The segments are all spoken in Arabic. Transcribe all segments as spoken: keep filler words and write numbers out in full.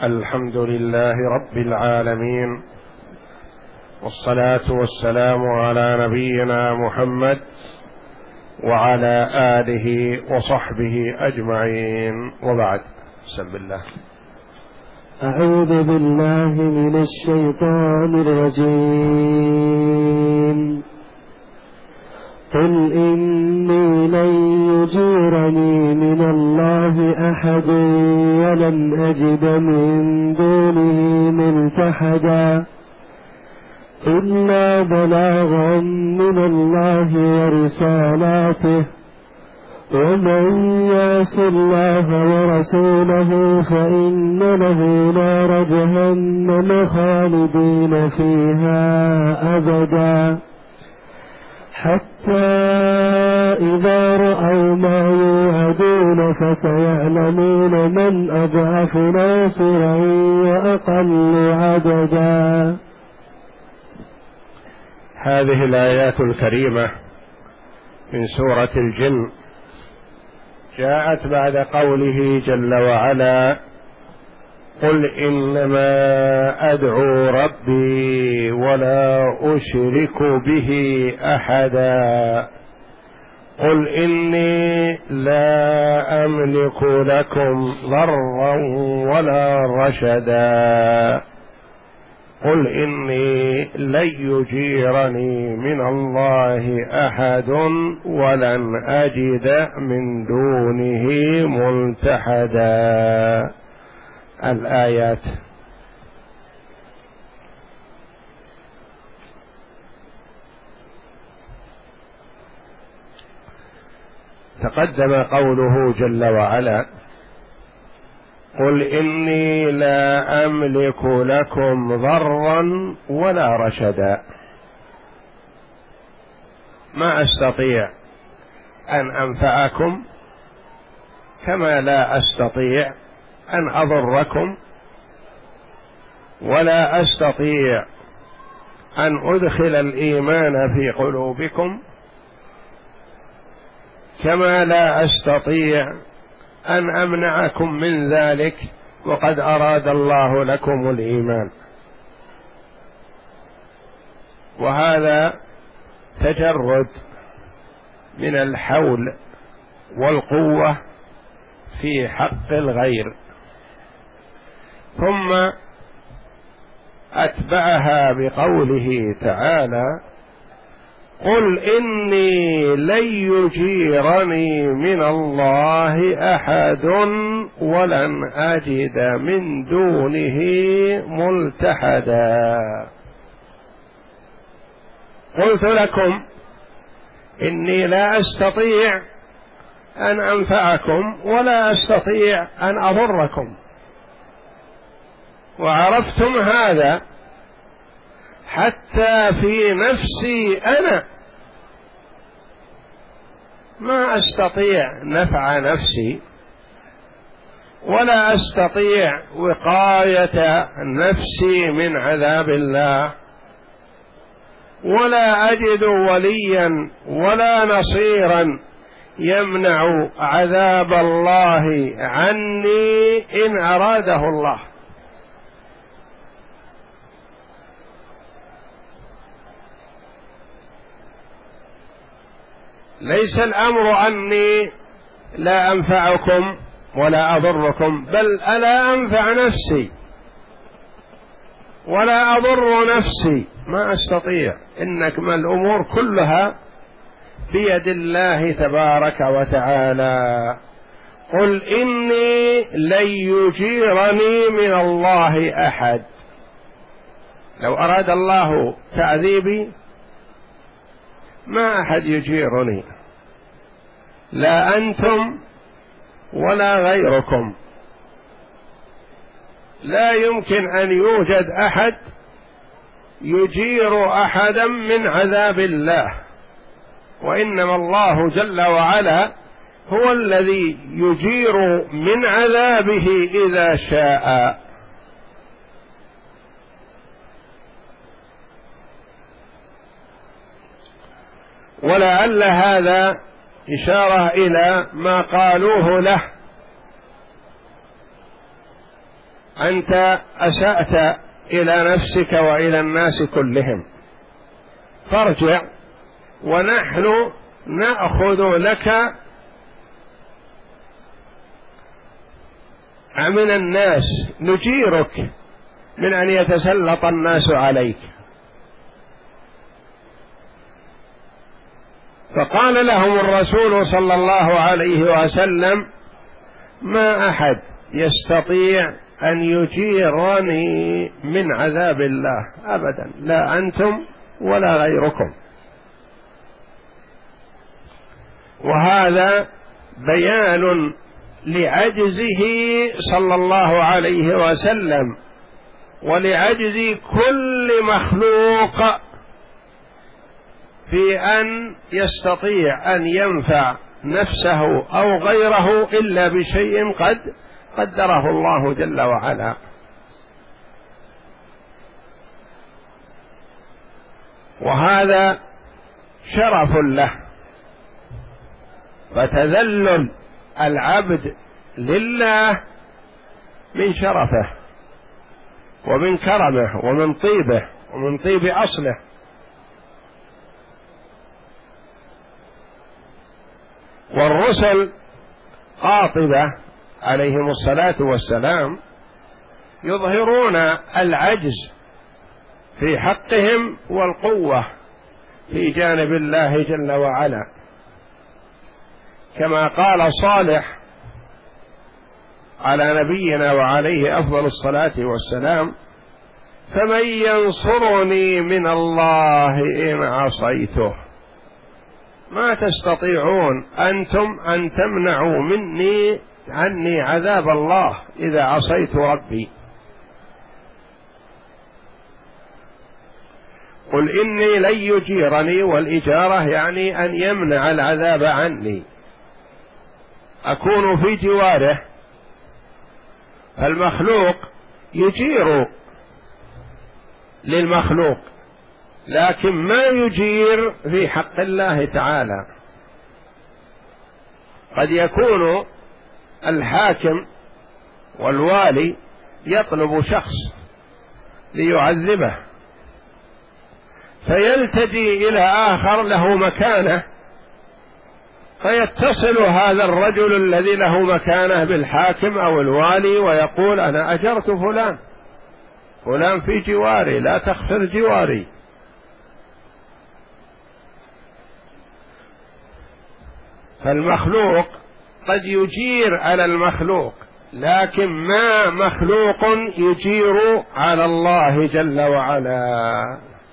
الحمد لله رب العالمين، والصلاة والسلام على نبينا محمد وعلى آله وصحبه أجمعين، وبعد. بسم الله. أعوذ بالله من الشيطان الرجيم. قل إني لن يجيرني من الله أحد ولن أجد من دونه ملتحدا إلا بلاغا من الله ورسالاته ومن يعص الله ورسوله فإن له نار جهنم خالدين فيها أبدا حتى إذا رأوا ما يوعدون فسيعلمون من أضعف ناصرا وأقل عددا. هذه الآيات الكريمة من سورة الجن جاءت بعد قوله جل وعلا: قل إنما أدعو ربي ولا أشرك به أحدا قل إني لا أملك لكم ضرا ولا رشدا قل إني لن يجيرني من الله أحد ولن أجد من دونه ملتحدا. الآيات. تقدم قوله جل وعلا: قل إني لا أملك لكم ضرا ولا رشدا، ما أستطيع أن أنفعكم كما لا أستطيع أن أضركم، ولا أستطيع أن أدخل الإيمان في قلوبكم كما لا أستطيع أن أمنعكم من ذلك وقد أراد الله لكم الإيمان. وهذا تجرد من الحول والقوة في حق الغير. ثم أتبعها بقوله تعالى: قل إني لن يجيرني من الله أحد ولن أجد من دونه ملتحدا. قلت لكم إني لا أستطيع أن أنفعكم ولا أستطيع أن أضركم، وعرفتم هذا حتى في نفسي أنا ما أستطيع نفع نفسي ولا أستطيع وقاية نفسي من عذاب الله، ولا أجد وليا ولا نصيرا يمنع عذاب الله عني إن أراده الله. ليس الأمر أني لا أنفعكم ولا أضركم، بل ألا أنفع نفسي ولا أضر نفسي، ما أستطيع. إنما الأمور كلها بيد الله تبارك وتعالى. قل إني لن يجيرني من الله أحد. لو أراد الله تعذيبي ما أحد يجيرني، لا أنتم ولا غيركم. لا يمكن أن يوجد أحد يجير أحدا من عذاب الله، وإنما الله جل وعلا هو الذي يجير من عذابه إذا شاء. ولعل هذا إشارة إلى ما قالوه له أنت أسأت إلى نفسك وإلى الناس كلهم، فارجع ونحن نأخذ لك من الناس، نجيرك من أن يتسلط الناس عليك. فقال لهم الرسول صلى الله عليه وسلم: ما أحد يستطيع أن يجيرني من عذاب الله أبدا، لا أنتم ولا غيركم. وهذا بيان لعجزه صلى الله عليه وسلم ولعجز كل مخلوق في أن يستطيع أن ينفع نفسه أو غيره إلا بشيء قد قدره الله جل وعلا. وهذا شرف له، فتذلل العبد لله من شرفه ومن كرمه ومن طيبه ومن طيب أصله. والرسل قاطبة عليهم الصلاة والسلام يظهرون العجز في حقهم والقوة في جانب الله جل وعلا، كما قال صالح على نبينا وعليه أفضل الصلاة والسلام: فمن ينصرني من الله إن عصيته. ما تستطيعون أنتم أن تمنعوا مني عني عذاب الله إذا عصيت ربي. قل إني لن يجيرني، والإجارة يعني أن يمنع العذاب عني، أكون في جواره. المخلوق يجير للمخلوق لكن ما يجير في حق الله تعالى. قد يكون الحاكم والوالي يطلب شخص ليعذبه، فيلتجي إلى آخر له مكانه، فيتصل هذا الرجل الذي له مكانه بالحاكم أو الوالي ويقول: أنا أجرت فلان، فلان في جواري، لا تخسر جواري. فالمخلوق قد يجير على المخلوق، لكن ما مخلوق يجير على الله جل وعلا.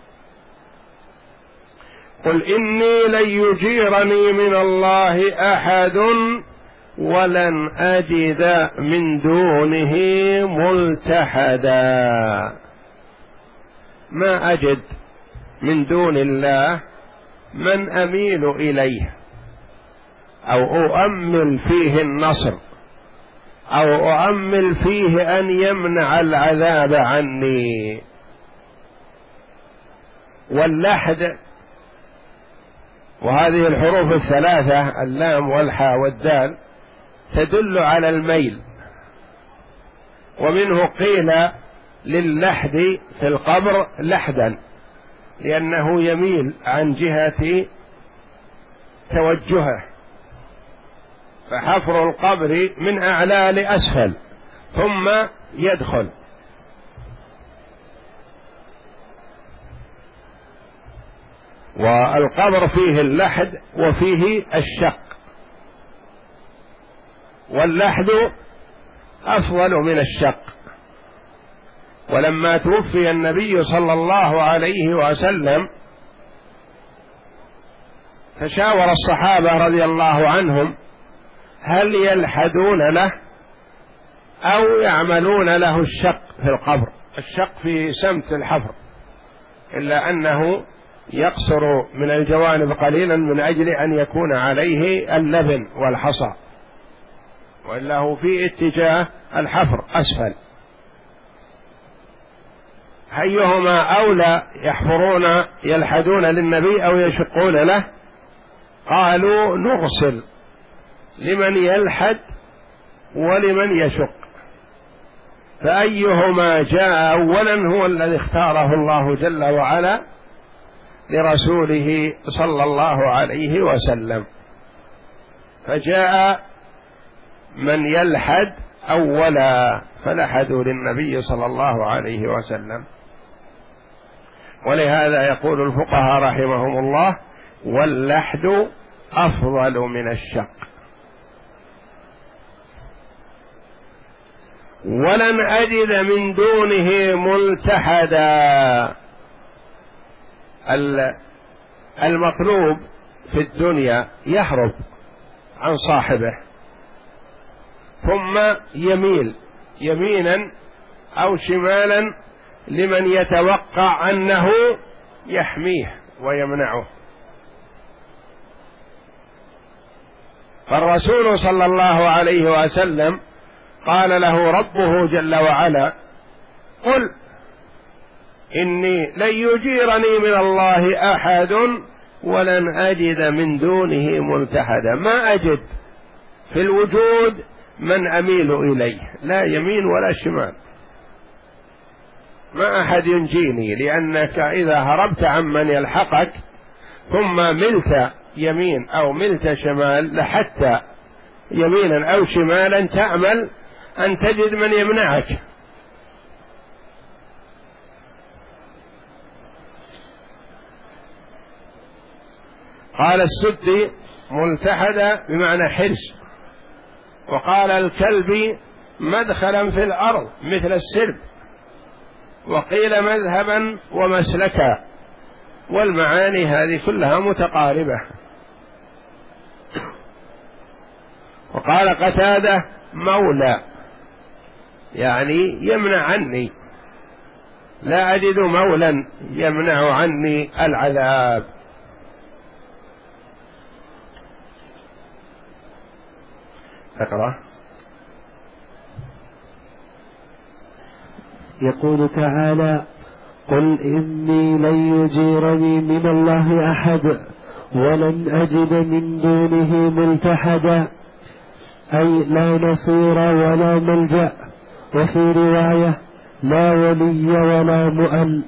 قل إني لن يجيرني من الله أحد ولن أجد من دونه ملتحدا. ما أجد من دون الله من أميل إليه أو أؤمل فيه النصر أو أؤمل فيه أن يمنع العذاب عني. واللحد، وهذه الحروف الثلاثة اللام والحاء والدال تدل على الميل، ومنه قيل للحد في القبر لحدا لأنه يميل عن جهة توجهه، فحفر القبر من أعلى لأسفل ثم يدخل. والقبر فيه اللحد وفيه الشق، واللحد أفضل من الشق. ولما توفي النبي صلى الله عليه وسلم تشاور الصحابة رضي الله عنهم هل يلحدون له أو يعملون له الشق في القبر. الشق في سمت الحفر، إلا أنه يقصر من الجوانب قليلا من أجل أن يكون عليه اللبن والحصى، وإلا هو في اتجاه الحفر أسفل. أيهما أولى، يحفرون يلحدون للنبي أو يشقون له؟ قالوا نرسل لمن يلحد ولمن يشق، فأيهما جاء أولا هو الذي اختاره الله جل وعلا لرسوله صلى الله عليه وسلم. فجاء من يلحد أولا فلحدوا للنبي صلى الله عليه وسلم. ولهذا يقول الفقهاء رحمهم الله: واللحد أفضل من الشق. ولن أجد من دونه ملتحدا. المطلوب في الدنيا يهرب عن صاحبه ثم يميل يمينا أو شمالا لمن يتوقع أنه يحميه ويمنعه. فالرسول صلى الله عليه وسلم قال له ربه جل وعلا: قل إني لن يجيرني من الله أحد ولن أجد من دونه ملتحدا. ما أجد في الوجود من أميل إليه، لا يمين ولا شمال، ما أحد ينجيني، لأنك إذا هربت عمن يلحقك ثم ملت يمين أو ملت شمال لحتى يمينا أو شمالا تأمل أن تجد من يمنعك. قال السدي: ملتحد بمعنى حرص. وقال الكلب: مدخلا في الأرض مثل السرب. وقيل مذهبا ومسلكا، والمعاني هذه كلها متقاربة. وقال قتادة: مولى، يعني يمنع عني، لا أجد مولا يمنع عني العذاب. اقرأ. يقول تعالى: قل إني لن يجيرني من الله أحد ولن أجد من دونه ملتحدا، أي لا نصير ولا ملجأ. وفي رواية: لا ولي ولا مؤن،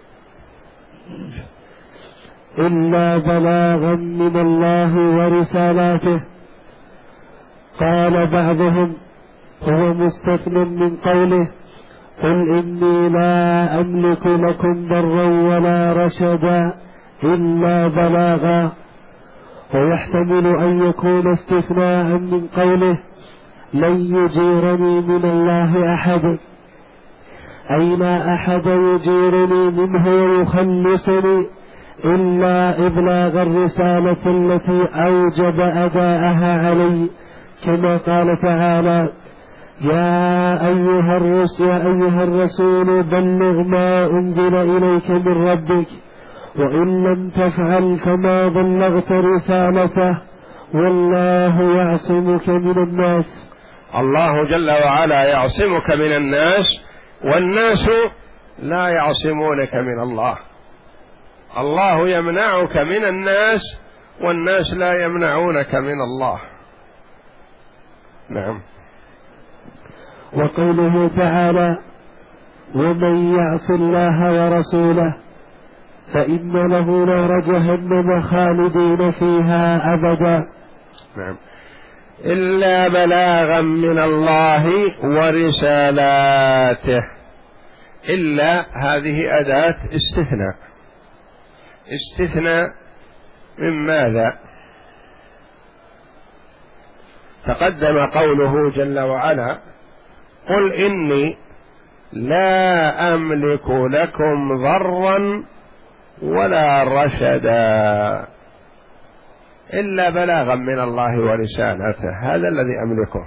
إلا بلاغا من الله ورسالاته. قال بعضهم: هو مستثنى من قوله: قل إني لا أملك لكم ضرا ولا رشدا إلا بلاغا. ويحتمل أن يكون استثناء من قوله: لن يجيرني من الله أحد، أي لا أحد يجيرني منه ويخلصني إلا إبلاغ الرسالة التي أوجب أداءها علي، كما قال تعالى: يا أيها الرسول يا أيها الرسول بلغ ما أنزل إليك من ربك وإن لم تفعل فما بلغت رسالته والله يعصمك من الناس. الله جل وعلا يعصمك من الناس، والناس لا يعصمونك من الله. الله يمنعك من الناس والناس لا يمنعونك من الله. نعم. وقوله تعالى: ومن يعص الله ورسوله فإن له نار جهنم خالدين فيها أبدا. نعم. إلا بلاغا من الله ورسالاته. إلا هذه أداة استثناء. استثناء من ماذا؟ تقدم قوله جل وعلا: قل إني لا أملك لكم ضرا ولا رشدا إلا بلاغا من الله ورسالته. هذا الذي أملكه،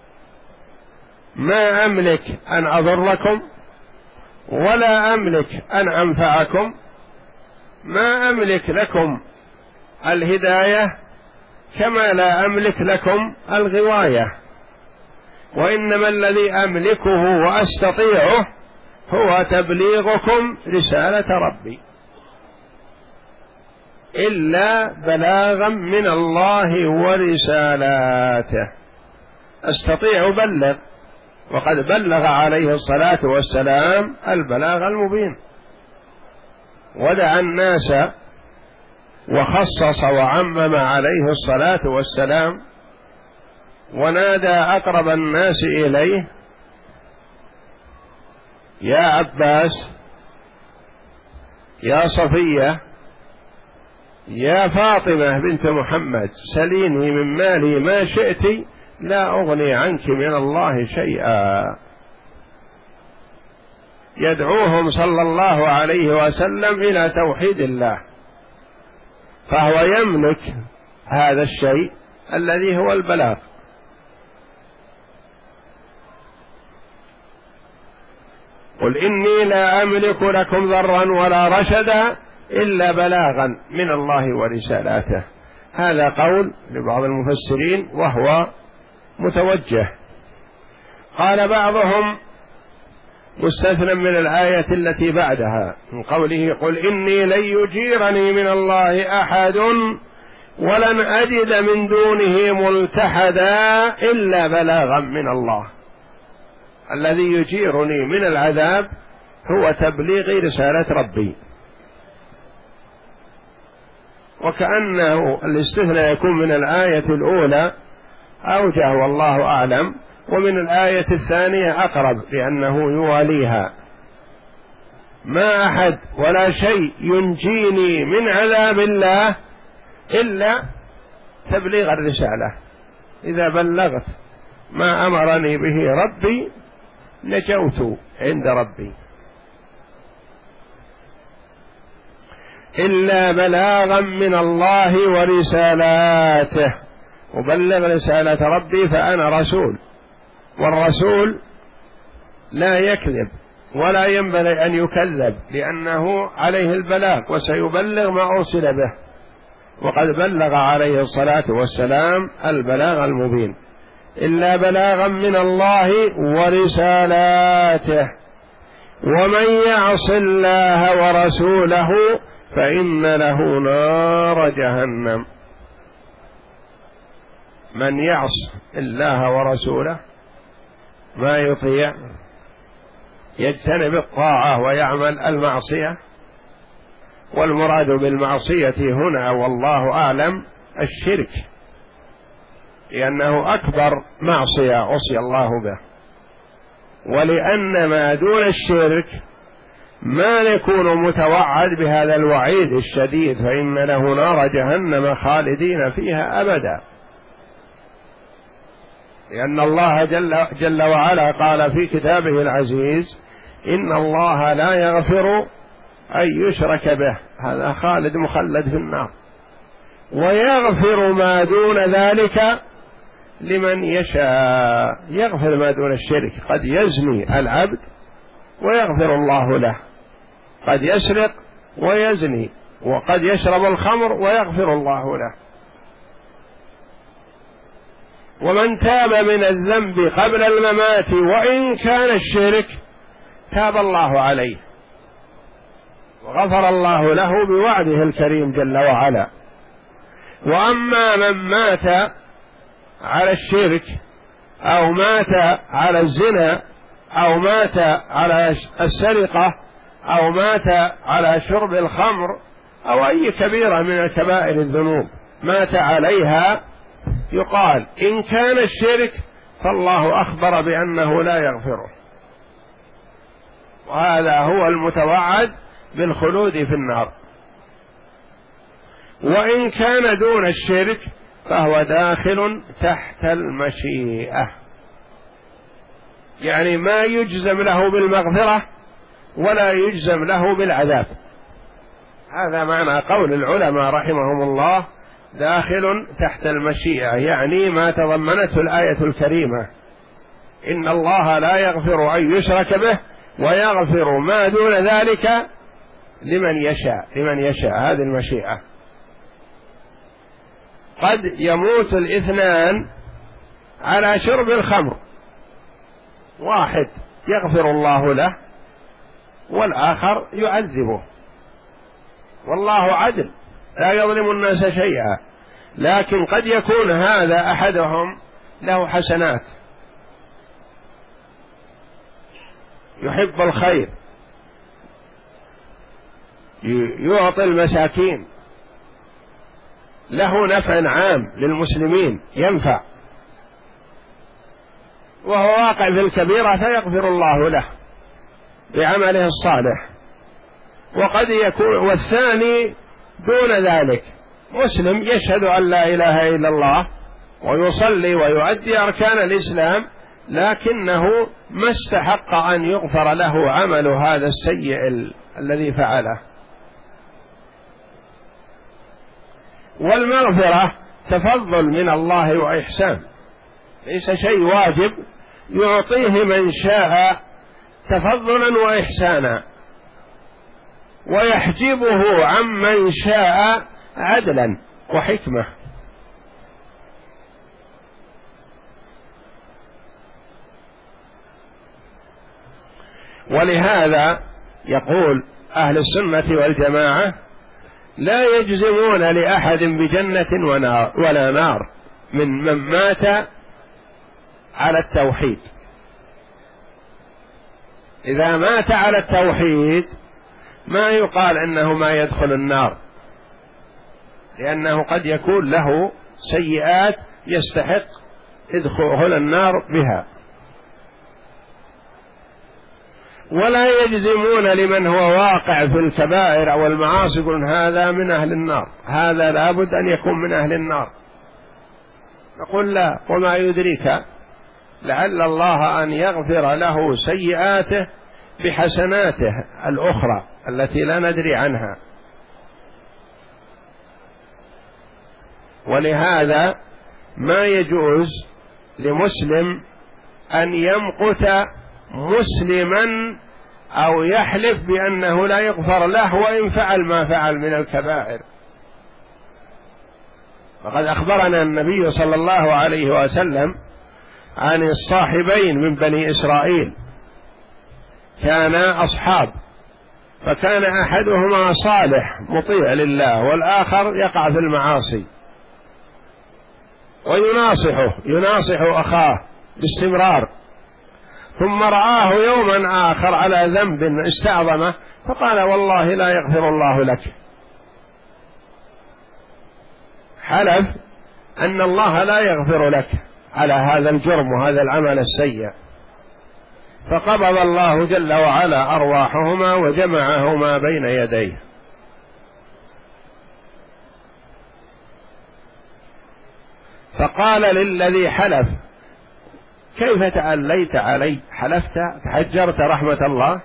ما أملك أن أضركم ولا أملك أن أنفعكم، ما أملك لكم الهداية كما لا أملك لكم الغواية، وإنما الذي أملكه وأستطيعه هو تبليغكم رسالة ربي. إلا بلاغا من الله ورسالاته، أستطيع أبلغ وقد بلغ عليه الصلاة والسلام البلاغ المبين، ودعا الناس وخصص وعمم عليه الصلاة والسلام، ونادى أقرب الناس إليه: يا عباس، يا صفية، يا فاطمة بنت محمد، سليني من مالي ما شئت لا أغني عنك من الله شيئا. يدعوهم صلى الله عليه وسلم إلى توحيد الله، فهو يملك هذا الشيء الذي هو البلاغ. قل إني لا أملك لكم ضرا ولا رشدا إلا بلاغا من الله ورسالاته. هذا قول لبعض المفسرين وهو متوجه. قال بعضهم مستثنى من الآية التي بعدها من قوله: قل إني لن يجيرني من الله أحد ولن أجد من دونه ملتحدا إلا بلاغا من الله. الذي يجيرني من العذاب هو تبليغ رسالة ربي. وكأنه الاستثناء يكون من الآية الأولى أوجه والله أعلم، ومن الآية الثانية أقرب لأنه يواليها: ما أحد ولا شيء ينجيني من عذاب الله إلا تبليغ الرسالة. إذا بلغت ما أمرني به ربي نجوت عند ربي، إلا بلاغا من الله ورسالاته. أبلغ رسالة ربي فأنا رسول، والرسول لا يكذب ولا ينبغي أن يكذب، لأنه عليه البلاغ وسيبلغ ما أرسل به، وقد بلغ عليه الصلاة والسلام البلاغ المبين. إلا بلاغا من الله ورسالاته، ومن يعص الله ورسوله فإن له نار جهنم. من يعص الله ورسوله، ما يطيع، يجتنب الطاعة ويعمل المعصية، والمراد بالمعصية هنا والله أعلم الشرك، لأنه أكبر معصية عصي الله به، ولأن ما دون الشرك ما يكون متوعد بهذا الوعيد الشديد، فإن له نار جهنم خالدين فيها أبدا. لأن الله جل, جل وعلا قال في كتابه العزيز: إن الله لا يغفر أن يشرك به، هذا خالد مخلد في النار، ويغفر ما دون ذلك لمن يشاء. يغفر ما دون الشرك، قد يزني العبد ويغفر الله له، قد يسرق ويزني، وقد يشرب الخمر ويغفر الله له. ومن تاب من الذنب قبل الممات وإن كان الشرك تاب الله عليه وغفر الله له بوعده الكريم جل وعلا. وأما من مات على الشرك أو مات على الزنا أو مات على السرقة أو مات على شرب الخمر أو أي كبيرة من الكبائر الذنوب مات عليها، يقال إن كان الشرك فالله أخبر بأنه لا يغفره، وهذا هو المتوعد بالخلود في النار. وإن كان دون الشرك فهو داخل تحت المشيئة، يعني ما يجزم له بالمغفرة ولا يجزم له بالعذاب. هذا معنى قول العلماء رحمهم الله: داخل تحت المشيئة، يعني ما تضمنته الآية الكريمة: إن الله لا يغفر أن يشرك به ويغفر ما دون ذلك لمن يشاء. لمن يشاء هذه المشيئة. قد يموت الاثنان على شرب الخمر، واحد يغفر الله له والآخر يعذبه، والله عدل لا يظلم الناس شيئا، لكن قد يكون هذا أحدهم له حسنات يحب الخير، يعطي المساكين، له نفع عام للمسلمين ينفع، وهو واقع في الكبيرة فيغفر الله له بعمله الصالح. وقد يكون والثاني دون ذلك، مسلم يشهد أن لا إله إلا الله ويصلي ويؤدي أركان الإسلام، لكنه ما استحق أن يغفر له عمل هذا السيء ال... الذي فعله. والمغفرة تفضل من الله وإحسان، ليس شيء واجب، يعطيه من شاء تفضلا وإحسانا، ويحجبه عمن شاء عدلا وحكمة. ولهذا يقول أهل السنة والجماعة: لا يجزمون لأحد بجنة ونار ولا نار من من مات على التوحيد. إذا مات على التوحيد ما يقال إنه ما يدخل النار، لأنه قد يكون له سيئات يستحق يدخل النار بها. ولا يجزمون لمن هو واقع في الكبائر أو المعاصي يقولون هذا من أهل النار، هذا لابد أن يكون من أهل النار. نقول لا، وما يدريك لعل الله أن يغفر له سيئاته بحسناته الأخرى التي لا ندري عنها. ولهذا ما يجوز لمسلم أن يمقت مسلما أو يحلف بأنه لا يغفر له وإن فعل ما فعل من الكبائر. وقد أخبرنا النبي صلى الله عليه وسلم عن الصاحبين من بني إسرائيل، كانا أصحاب، فكان أحدهما صالح مطيع لله والآخر يقع في المعاصي، ويناصحه يناصح أخاه باستمرار، ثم رآه يوما آخر على ذنب استعظمه فقال: والله لا يغفر الله لك. حلف أن الله لا يغفر لك على هذا الجرم وهذا العمل السيء، فقبض الله جل وعلا أرواحهما وجمعهما بين يديه. فقال للذي حلف: كيف تأليت علي؟ حلفت تحجرت رحمة الله؟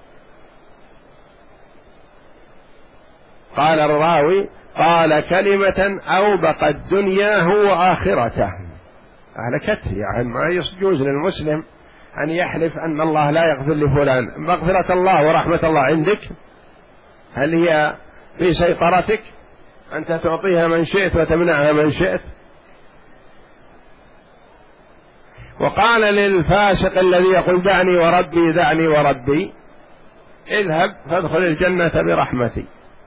قال الراوي: قال كلمة أوبقت دنياه وآخرته، أهلكته. يعني ما يجوز للمسلم أن يحلف أن الله لا يغفر لفلان. مغفرة الله ورحمة الله عندك؟ هل هي في سيطرتك؟ أنت تعطيها من شئت وتمنعها من شئت. وقال للفاسق الذي يقول: دعني وربي دعني وربي، اذهب فادخل الجنة برحمتي.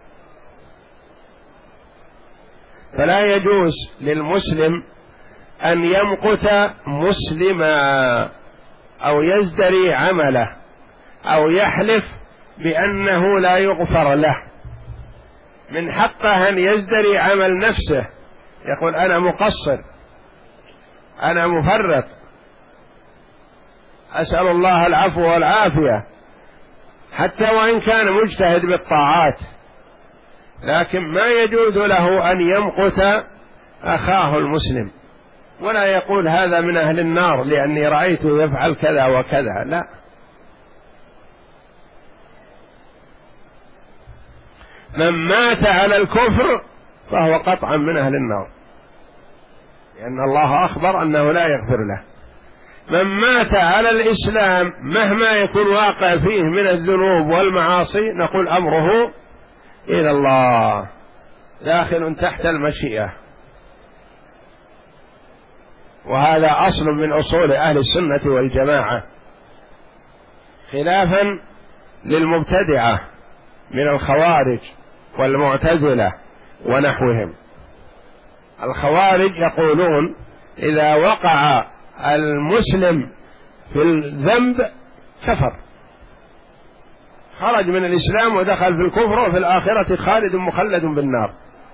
فلا يجوز للمسلم أن يمقت مسلما أو يزدري عمله أو يحلف بأنه لا يغفر له. من حقه أن يزدري عمل نفسه، يقول: أنا مقصر، أنا مفرط، أسأل الله العفو والعافية، حتى وإن كان مجتهد بالطاعات، لكن ما يجوز له أن يمقت أخاه المسلم، ولا يقول هذا من أهل النار لأني رأيته يفعل كذا وكذا، لا. من مات على الكفر فهو قطعا من أهل النار، لأن الله أخبر أنه لا يغفر له. من مات على الإسلام مهما يكون واقع فيه من الذنوب والمعاصي نقول أمره إلى الله، داخل تحت المشيئة. وهذا أصل من أصول أهل السنة والجماعة، خلافا للمبتدعة من الخوارج والمعتزلة ونحوهم. الخوارج يقولون: إذا وقع المسلم في الذنب كفر خرج من الإسلام ودخل في الكفر، وفي الآخرة خالد مخلد بالنار.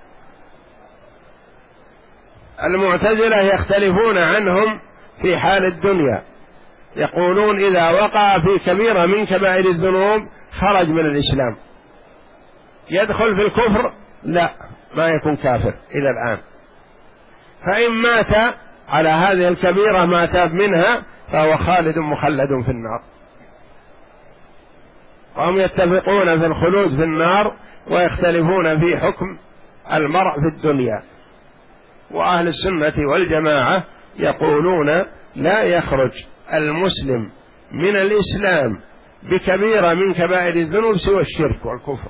المعتزلة يختلفون عنهم في حال الدنيا، يقولون إذا وقع في كبيرة من كبائر الذنوب خرج من الإسلام. يدخل في الكفر؟ لا، ما يكون كافر إلى الآن. فإن مات على هذه الكبيرة ما تاب منها فهو خالد مخلد في النار. وهم يتفقون في الخلود في النار ويختلفون في حكم المرء في الدنيا. وأهل السنة والجماعة يقولون لا يخرج المسلم من الإسلام بكبيرة من كبائر الذنوب سوى الشرك والكفر.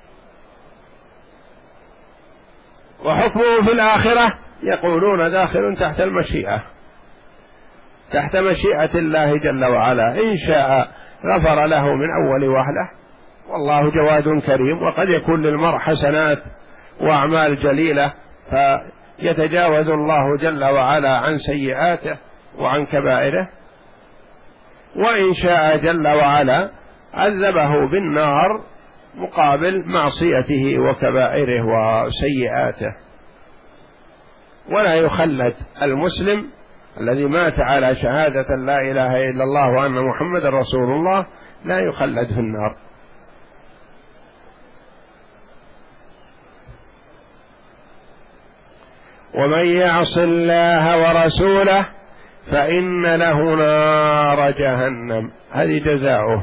وحكمه في الآخرة يقولون داخل تحت المشيئة، تحت مشيئة الله جل وعلا، إن شاء غفر له من أول وهلة، والله جواد كريم. وقد يكون للمرء حسنات وأعمال جليلة فيتجاوز الله جل وعلا عن سيئاته وعن كبائره، وإن شاء جل وعلا عذبه بالنار مقابل معصيته وكبائره وسيئاته. ولا يخلد المسلم الذي مات على شهادة لا إله إلا الله وأن محمد رسول الله، لا يخلد في النار. ومن يعص الله ورسوله فإن له نار جهنم، هذه جزاؤه.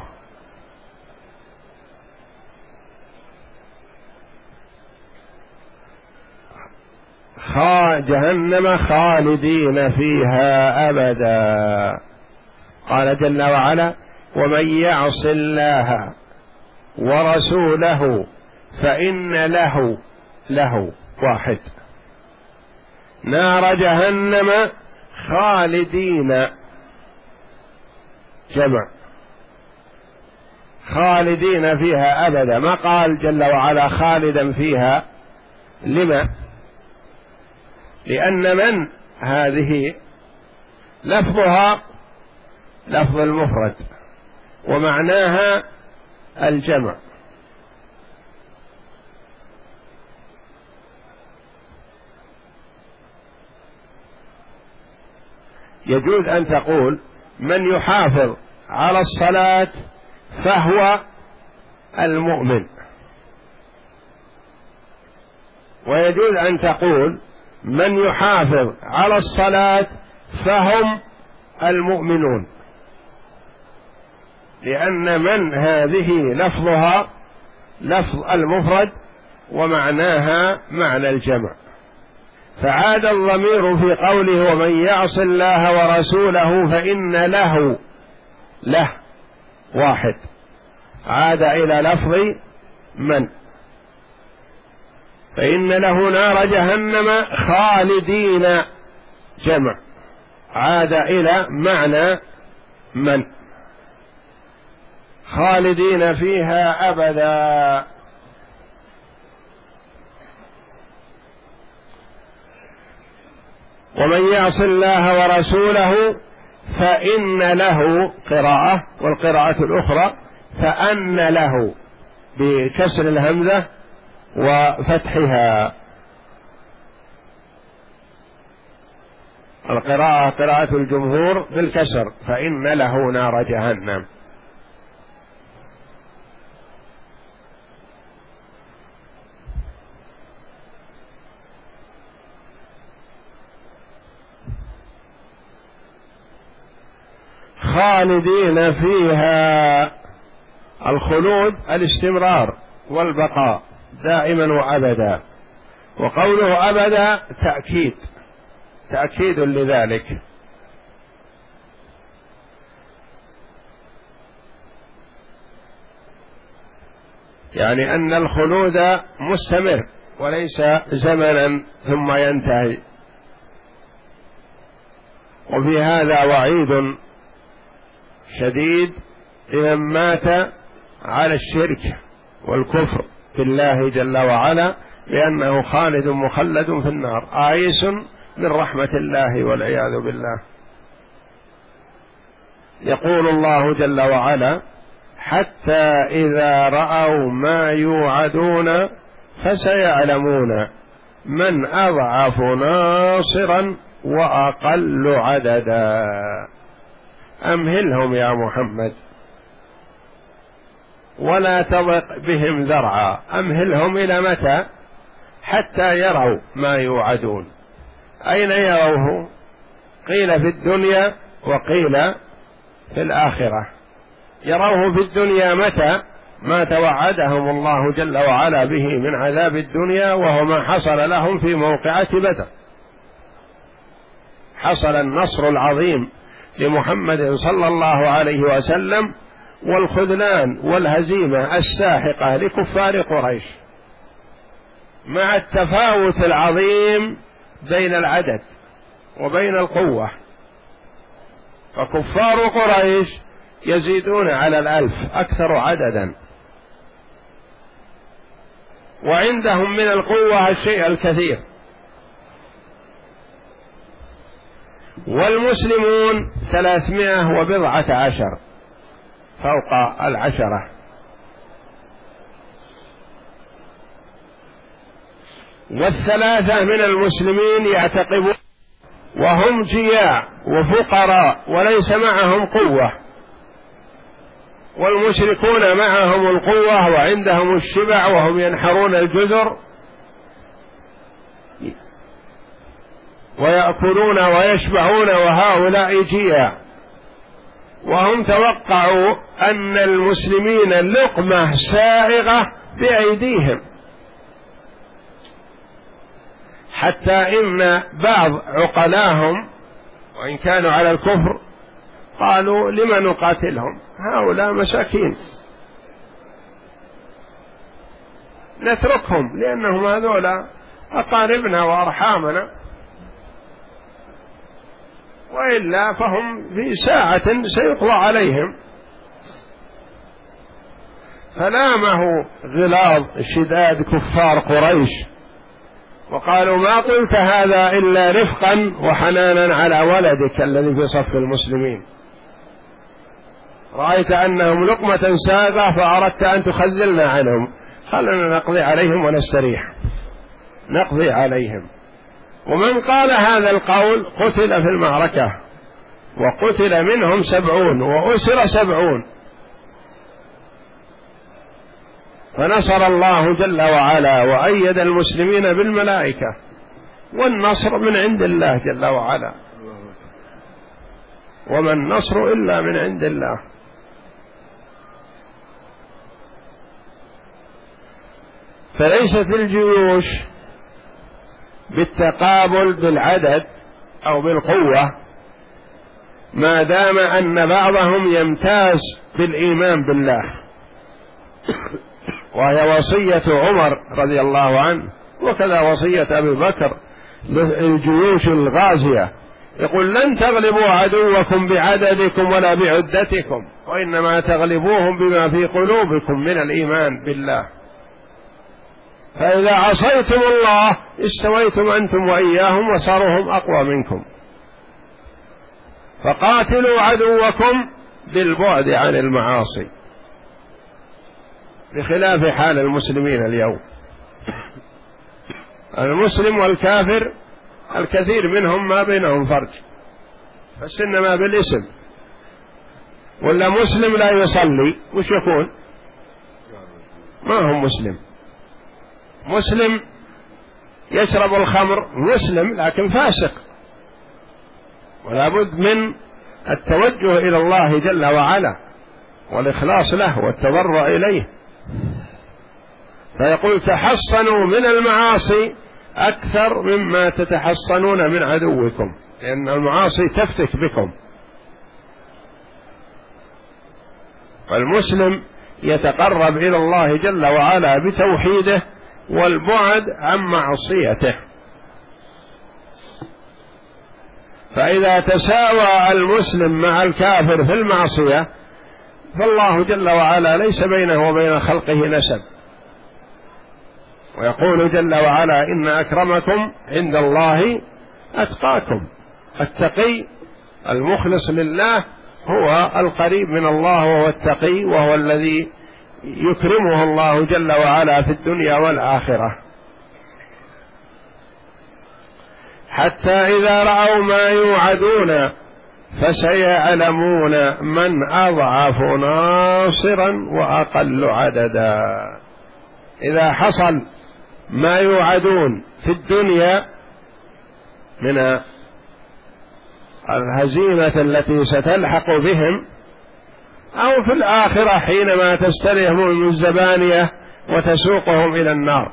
جهنم خالدين فيها أبدا. قال جل وعلا: ومن يعص الله ورسوله فإن له له واحد نار جهنم خالدين، جمع خالدين فيها أبدا. ما قال جل وعلا خالدا فيها، لما؟ لأن من هذه لفظها لفظ المفرد ومعناها الجمع، يجوز أن تقول من يحافظ على الصلاة فهو المؤمن، ويجوز أن تقول من يحافظ على الصلاة فهم المؤمنون، لأن من هذه لفظها لفظ المفرد ومعناها معنى الجمع. فعاد الضمير في قوله ومن يعص الله ورسوله فإن له له واحد، عاد إلى لفظ من، فإن له نار جهنم خالدين، جمع، عاد إلى معنى من، خالدين فيها أبدا. ومن يعص الله ورسوله فإن له قراءة، والقراءة الأخرى فأن له بكسر الهمزة وفتحها. القراءة قراءة الجمهور بالكسر، فإن له نار جهنم. خالدين فيها، الخلود الاستمرار والبقاء دائما وأبدا، وقوله أبدا تأكيد تأكيد لذلك. يعني أن الخلود مستمر وليس زمنا ثم ينتهي. وفي هذا وعيد شديد لمن مات على الشرك والكفر بالله جل وعلا، لأنه خالد مخلد في النار، آيس من رحمة الله والعياذ بالله. يقول الله جل وعلا حتى إذا رأوا ما يوعدون فسيعلمون من أضعف ناصرا وأقل عددا. أمهلهم يا محمد ولا تضق بهم ذرعا، أمهلهم إلى متى؟ حتى يروا ما يوعدون. أين يروه؟ قيل في الدنيا وقيل في الآخرة. يروه في الدنيا متى؟ ما توعدهم الله جل وعلا به من عذاب الدنيا، وهو ما حصل لهم في موقعة بدر. حصل النصر العظيم لمحمد صلى الله عليه وسلم والخذلان والهزيمة الساحقة لكفار قريش، مع التفاوت العظيم بين العدد وبين القوة. فكفار قريش يزيدون على الألف، أكثر عددا، وعندهم من القوة الشيء الكثير. والمسلمون ثلاثمائة وبضعة عشر فوق العشرة. والثلاثة من المسلمين يعتقبون وهم جياع وفقراء وليس معهم قوة، والمشركون معهم القوة وعندهم الشبع وهم ينحرون الجزر ويأكلون ويشبعون، وهؤلاء جياع. وهم توقعوا أن المسلمين لقمة سائغة بأيديهم، حتى إن بعض عقلاهم وإن كانوا على الكفر قالوا لما نقاتلهم، هؤلاء مساكين نتركهم لأنهم هذولا أقاربنا وأرحامنا، وإلا فهم في ساعة سيقضى عليهم. فلامه غلاظ شداد كفار قريش وقالوا ما قلت هذا إلا رفقا وحنانا على ولدك الذي في صف المسلمين، رأيت أنهم لقمة ساغة فأردت أن تخذلنا عنهم، خلنا نقضي عليهم ونستريح، نقضي عليهم. ومن قال هذا القول قتل في المعركة، وقتل منهم سبعون وأسر سبعون. فنصر الله جل وعلا وأيد المسلمين بالملائكة، والنصر من عند الله جل وعلا، وما النصر إلا من عند الله. فليست الجيوش بالتقابل بالعدد أو بالقوة، ما دام أن بعضهم يمتاز بالإيمان بالله، وهي وصية عمر رضي الله عنه، وكذا وصية أبي بكر للجيوش الغازية، يقول لن تغلبوا عدوكم بعددكم ولا بعدتكم، وإنما تغلبوهم بما في قلوبكم من الإيمان بالله. فإذا عصيتم الله استويتم أنتم وإياهم وصاروا هم أقوى منكم. فقاتلوا عدوكم بالبعد عن المعاصي، بخلاف حال المسلمين اليوم. المسلم والكافر الكثير منهم ما بينهم فرق، بس إنما بالاسم. ولا مسلم لا يصلي وش يكون؟ ما هو مسلم. مسلم يشرب الخمر مسلم لكن فاسق، ولا بد من التوجه إلى الله جل وعلا والإخلاص له والتضرع إليه. فيقول تحصنوا من المعاصي أكثر مما تتحصنون من عدوكم، لأن المعاصي تفتك بكم. فالمسلم يتقرب إلى الله جل وعلا بتوحيده والبعد عن معصيته. فإذا تساوى المسلم مع الكافر في المعصية فالله جل وعلا ليس بينه وبين خلقه نسب. ويقول جل وعلا إن أكرمكم عند الله أتقاكم. التقي المخلص لله هو القريب من الله وهو التقي، وهو الذي يكرمه الله جل وعلا في الدنيا والآخرة. حتى إذا رأوا ما يوعدون فسيعلمون من أضعف ناصرا وأقل عددا. إذا حصل ما يوعدون في الدنيا من الهزيمة التي ستلحق بهم، أو في الآخرة حينما تستلهمهم الزبانية وتسوقهم إلى النار،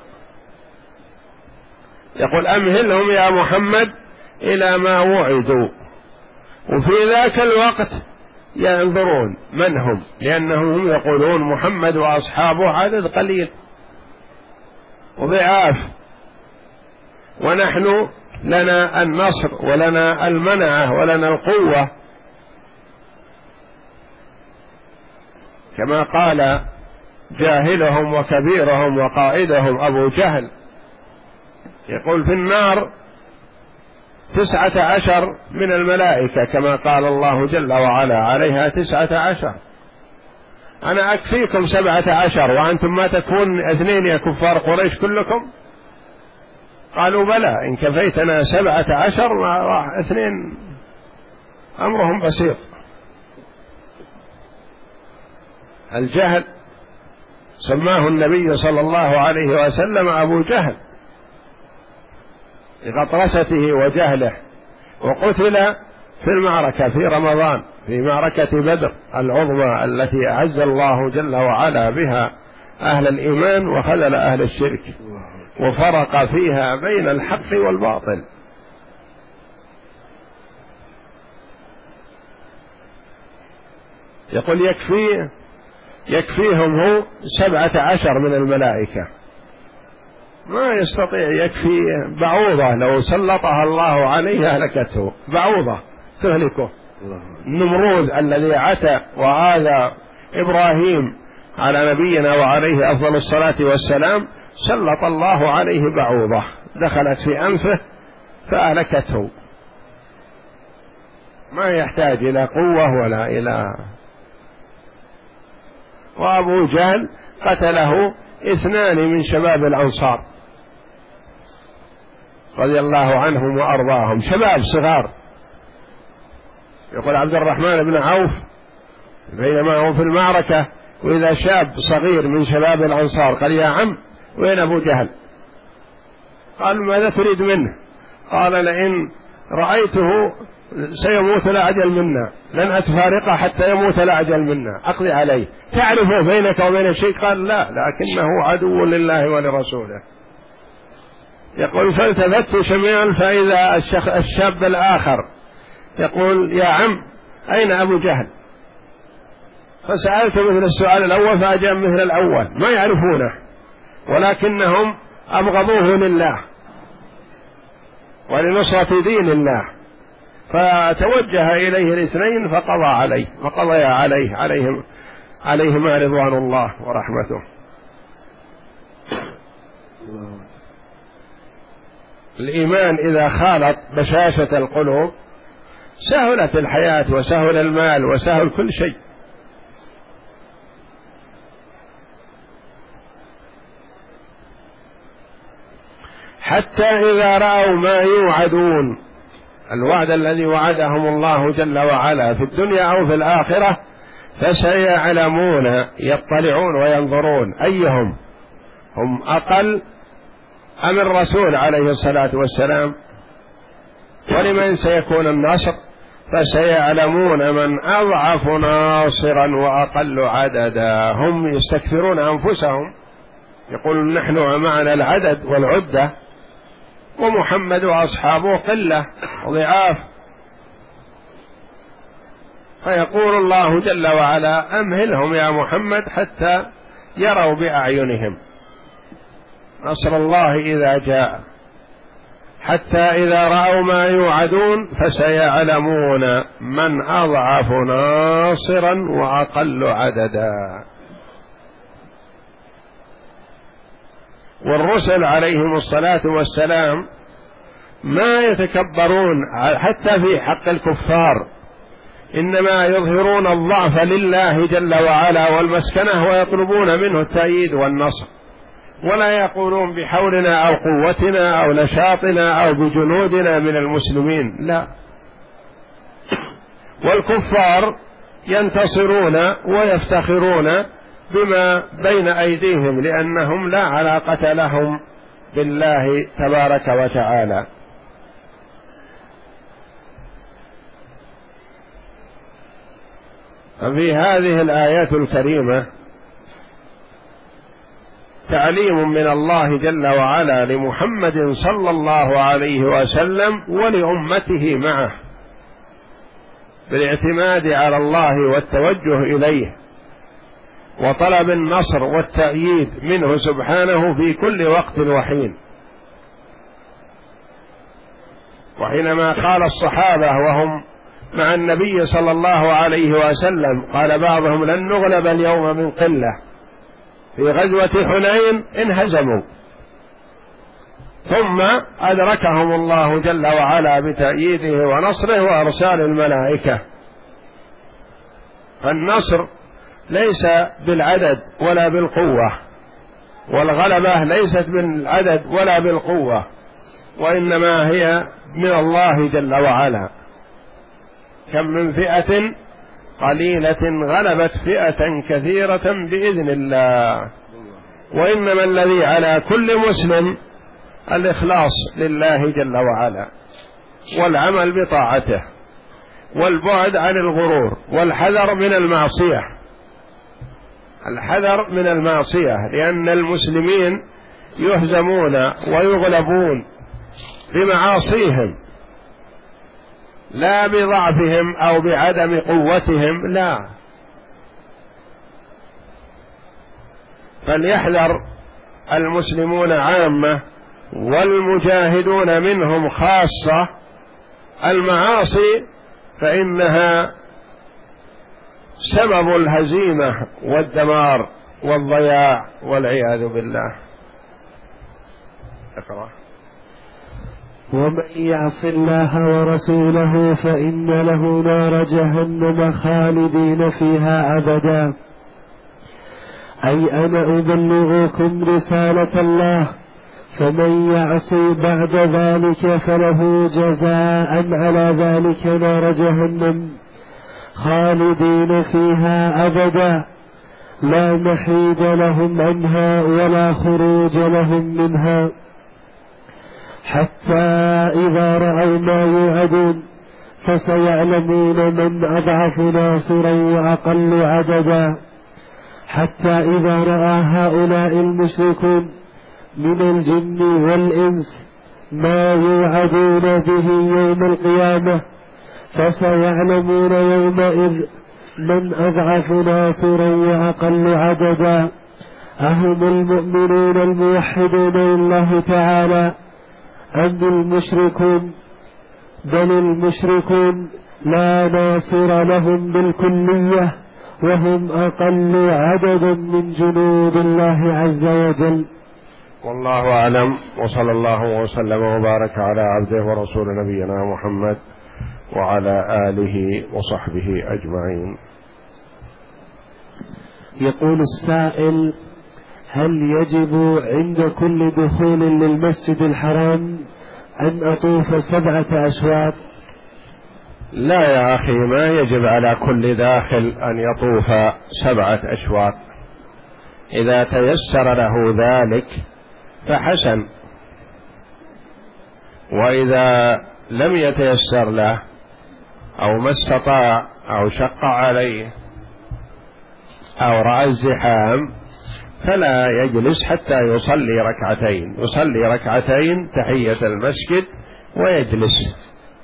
يقول أمهلهم يا محمد إلى ما وعدوا. وفي ذاك الوقت ينظرون من هم، لأنهم يقولون محمد وأصحابه عدد قليل وضعاف، ونحن لنا النصر ولنا المنعة ولنا القوة، كما قال جاهلهم وكبيرهم وقائدهم أبو جهل، يقول في النار تسعة عشر من الملائكة كما قال الله جل وعلا عليها تسعة عشر، أنا أكفيكم سبعة عشر وأنتم ما تكفون اثنين يا كفار قريش كلكم؟ قالوا بلى إن كفيتنا سبعة عشر اثنين أمرهم بسيط. الجهل سماه النبي صلى الله عليه وسلم أبو جهل لغطرسته وجهله، وقتل في المعركة في رمضان في معركة بدر العظمى التي أعز الله جل وعلا بها أهل الإيمان وخذل أهل الشرك، وفرق فيها بين الحق والباطل. يقول يكفي يكفيهم هو سبعة عشر من الملائكة، ما يستطيع يكفي بعوضة لو سلطها الله عليه أهلكته، بعوضة تهلكه. النمرود الذي عتى وآذى إبراهيم على نبينا وعليه أفضل الصلاة والسلام سلط الله عليه بعوضة دخلت في أنفه فأهلكته، ما يحتاج إلى قوة ولا إلى. وأبو جهل قتله اثنان من شباب الأنصار رضي الله عنهم وأرضاهم، شباب صغار. يقول عبد الرحمن بن عوف بينما هو في المعركة وإذا شاب صغير من شباب الأنصار قال يا عم وين أبو جهل؟ قال ماذا تريد منه؟ قال لئن رأيته سيموت الأعجل منا لن أتفارقه حتى يموت الأعجل منا، أقضي عليه. تعرفه بينك وبين الشيء؟ قال لا لكنه عدو لله ولرسوله. يقول فالتفت شمال فإذا الشاب الآخر يقول يا عم أين أبو جهل؟ فسألت مثل السؤال الأول فأجاب مثل الأول، ما يعرفونه ولكنهم أبغضوه لله ولنصرة دين الله، فتوجه إليه الاثنين فقضى عليه فقضي عليه عليهم عليهما رضوان الله ورحمته. الإيمان إذا خالط بشاشة القلوب سهلت الحياة وسهل المال وسهل كل شيء. حتى إذا رأوا ما يوعدون، الوعد الذي وعدهم الله جل وعلا في الدنيا أو في الآخرة، فسيعلمون يطلعون وينظرون أيهم هم أقل أم الرسول عليه الصلاة والسلام، ولمن سيكون النصر، فسيعلمون من أضعف ناصرا وأقل عددا. هم يستكثرون أنفسهم يقولون نحن معنا العدد والعدة ومحمد وأصحابه قلة ضعاف، فيقول الله جل وعلا أمهلهم يا محمد حتى يروا بأعينهم نصر الله إذا جاء. حتى إذا رأوا ما يوعدون فسيعلمون من أضعف ناصرا وأقل عددا. والرسل عليهم الصلاة والسلام ما يتكبرون حتى في حق الكفار، إنما يظهرون الضعف لله جل وعلا والمسكنة ويطلبون منه التأييد والنصر، ولا يقولون بحولنا أو قوتنا أو نشاطنا أو بجنودنا من المسلمين، لا. والكفار ينتصرون ويفتخرون بما بين أيديهم لأنهم لا علاقة لهم بالله تبارك وتعالى. ففي هذه الآيات الكريمة تعليم من الله جل وعلا لمحمد صلى الله عليه وسلم ولأمته معه بالاعتماد على الله والتوجه إليه وطلب النصر والتأييد منه سبحانه في كل وقت وحين. وحينما قال الصحابة وهم مع النبي صلى الله عليه وسلم قال بعضهم لن نغلب اليوم من قلة، في غزوة حنين انهزموا، ثم أدركهم الله جل وعلا بتأييده ونصره وأرسال الملائكة. فالنصر ليس بالعدد ولا بالقوة، والغلبة ليست بالعدد ولا بالقوة، وإنما هي من الله جل وعلا. كم من فئة قليلة غلبت فئة كثيرة بإذن الله. وإنما الذي على كل مسلم الإخلاص لله جل وعلا والعمل بطاعته والبعد عن الغرور والحذر من المعصية، الحذر من المعصية، لأن المسلمين يهزمون ويغلبون بمعاصيهم لا بضعفهم أو بعدم قوتهم، لا. فليحذر المسلمون عامة والمجاهدون منهم خاصة المعاصي، فإنها سبب الهزيمة والدمار والضياع والعياذ بالله. اقرأ. ومن يعص الله ورسوله فإن له نار جهنم خالدين فيها أبدا. أي أنا أبلغكم رسالة الله، فمن يعصي بعد ذلك فله جزاء على ذلك نار جهنم خالدين فيها أبدا، لا محيد لهم عنها ولا خروج لهم منها، حتى إذا رأوا ما يوعدون فسيعلمون من أضعف ناصرا وأقل عددا. حتى إذا رأى هؤلاء المشركون من الجن والإنس ما يوعدون به يوم القيامة فسيعلمون يومئذ من أضعف ناصرا وأقل عددا، أهم المؤمنون الموحدون لله تعالى أم المشركون؟ بل المشركون لا ناصر لهم بالكلية، وهم أقل عدد من جنود الله عز وجل. والله أعلم، وصلى الله وسلم وبارك على عبده ورسول نبينا محمد وعلى آله وصحبه أجمعين. يقول السائل: هل يجب عند كل دخول للمسجد الحرام أن أطوف سبعة أشواط؟ لا يا أخي، ما يجب على كل داخل أن يطوف سبعة أشواط، إذا تيسر له ذلك فحسن، وإذا لم يتيسر له أو ما استطاع أو شق عليه أو رأى الزحام فلا يجلس حتى يصلي ركعتين، يصلي ركعتين تحية المسجد ويجلس.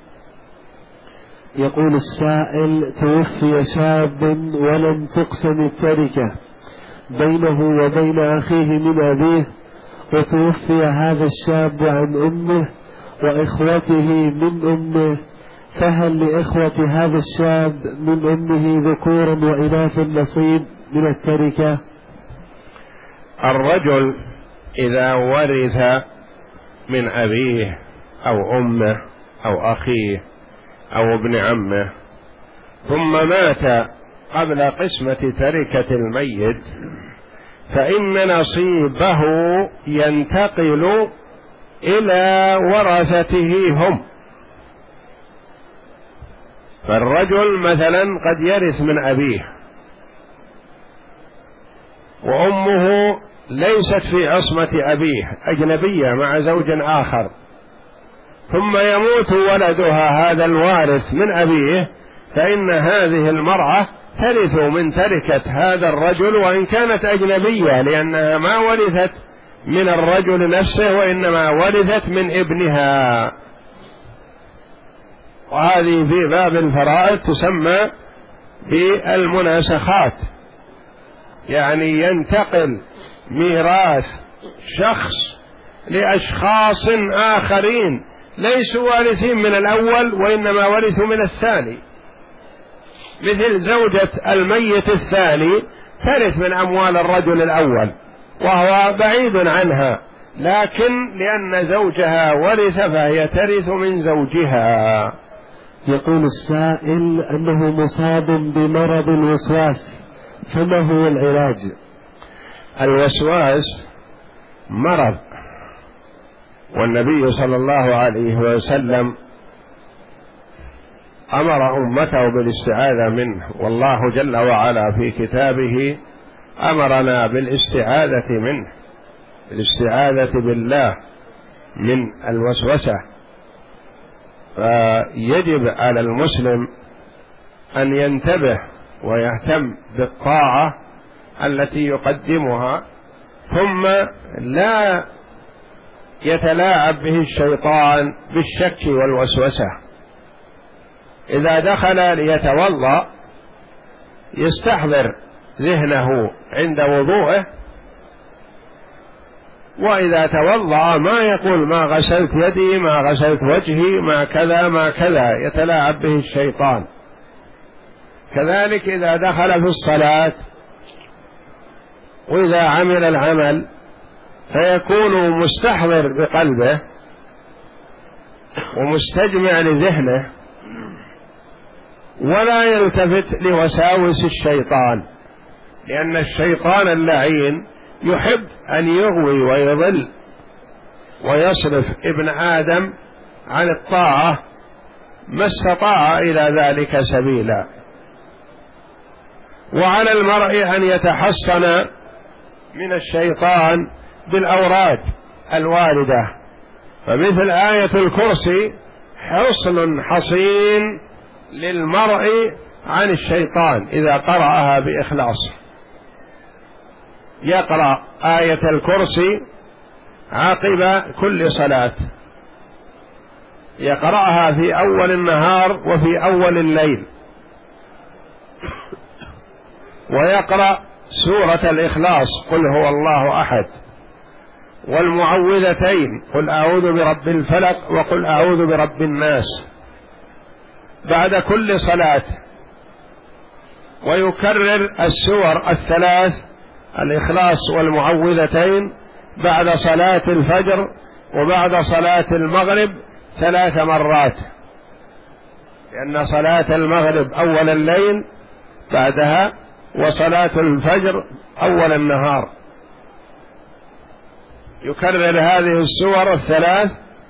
يقول السائل: توفي شاب ولم تقسم التركة بينه وبين أخيه من أبيه، وتوفي هذا الشاب عن أمه وإخوته من أمه، فهل لإخوة هذا الشاب من أمه ذكورا وإناث نصيب من التركة؟ الرجل إذا ورث من أبيه أو أمه أو أخيه أو ابن عمه ثم مات قبل قسمة تركة الميت فإن نصيبه ينتقل إلى ورثته هم. فالرجل مثلا قد يرث من أبيه وأمه ليست في عصمة أبيه، أجنبية مع زوج آخر، ثم يموت ولدها هذا الوارث من أبيه، فإن هذه المرأة ترث من تركة هذا الرجل وإن كانت أجنبية، لأنها ما ورثت من الرجل نفسه وإنما ورثت من ابنها. وهذه في باب الفرائض تسمى بالمناسخات، يعني ينتقل ميراث شخص لأشخاص آخرين ليسوا وارثين من الأول وإنما ورثوا من الثاني، مثل زوجة الميت الثاني ترث من أموال الرجل الأول وهو بعيد عنها، لكن لأن زوجها ورث فهي ترث من زوجها. يقول السائل أنه مصاب بمرض الوسواس، فما هو العلاج؟ الوسواس مرض، والنبي صلى الله عليه وسلم أمر أمته بالاستعاذة منه، والله جل وعلا في كتابه أمرنا بالاستعاذة منه، بالاستعاذة بالله من الوسوسة. فيجب على المسلم أن ينتبه ويهتم بالطاعة التي يقدمها، ثم لا يتلاعب به الشيطان بالشك والوسوسة. إذا دخل ليتوضأ يستحضر ذهنه عند وضوءه، وإذا توضأ ما يقول ما غسلت يدي ما غسلت وجهي ما كذا ما كذا، يتلاعب به الشيطان. كذلك إذا دخل في الصلاة وإذا عمل العمل فيكون مستحضر بقلبه ومستجمع لذهنه، ولا يلتفت لوساوس الشيطان، لأن الشيطان اللعين يحب أن يغوي ويضل ويصرف ابن آدم عن الطاعة ما استطاع إلى ذلك سبيلا. وعلى المرء أن يتحصن من الشيطان بالأوراد الواردة، فمثل آية الكرسي حصن حصين للمرء عن الشيطان إذا قرأها بإخلاص. يقرأ آية الكرسي عقب كل صلاة، يقرأها في أول النهار وفي أول الليل، ويقرأ سورة الإخلاص قل هو الله أحد، والمعوذتين قل أعوذ برب الفلق وقل أعوذ برب الناس بعد كل صلاة، ويكرر السور الثلاث الإخلاص والمعوذتين بعد صلاة الفجر وبعد صلاة المغرب ثلاث مرات، لأن صلاة المغرب أول الليل بعدها، وصلاة الفجر أول النهار. يكرر هذه السور الثلاث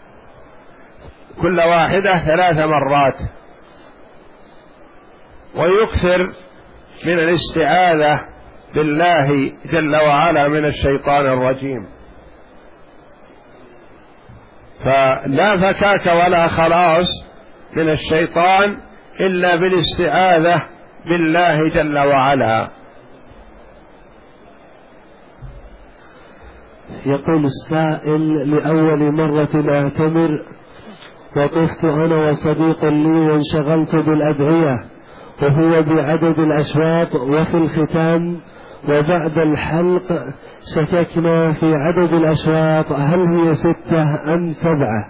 كل واحدة ثلاث مرات، ويكثر من الاستعاذة بالله جل وعلا من الشيطان الرجيم. فلا فكاك ولا خلاص من الشيطان إلا بالاستعاذة بالله جل وعلا. يقول السائل لأول مرة أعتمر، وطفت أنا وصديق لي وانشغلت بالأدعية وهو بعدد الأشواط وفي الختام، وبعد الحلق شككنا في عدد الأشواط هل هي ستة أم سبعة؟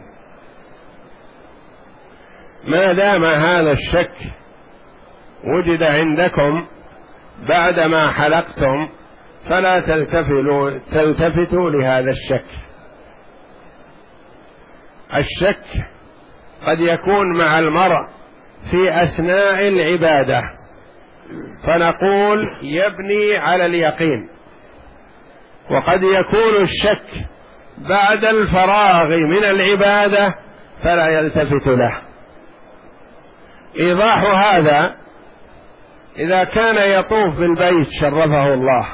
ما دام هذا الشك وجد عندكم بعدما حلقتم فلا تلتفتوا, تلتفتوا لهذا الشك. الشك قد يكون مع المرء في أثناء العبادة فنقول يبني على اليقين، وقد يكون الشك بعد الفراغ من العبادة فلا يلتفت له. إيضاح هذا: إذا كان يطوف بالبيت شرفه الله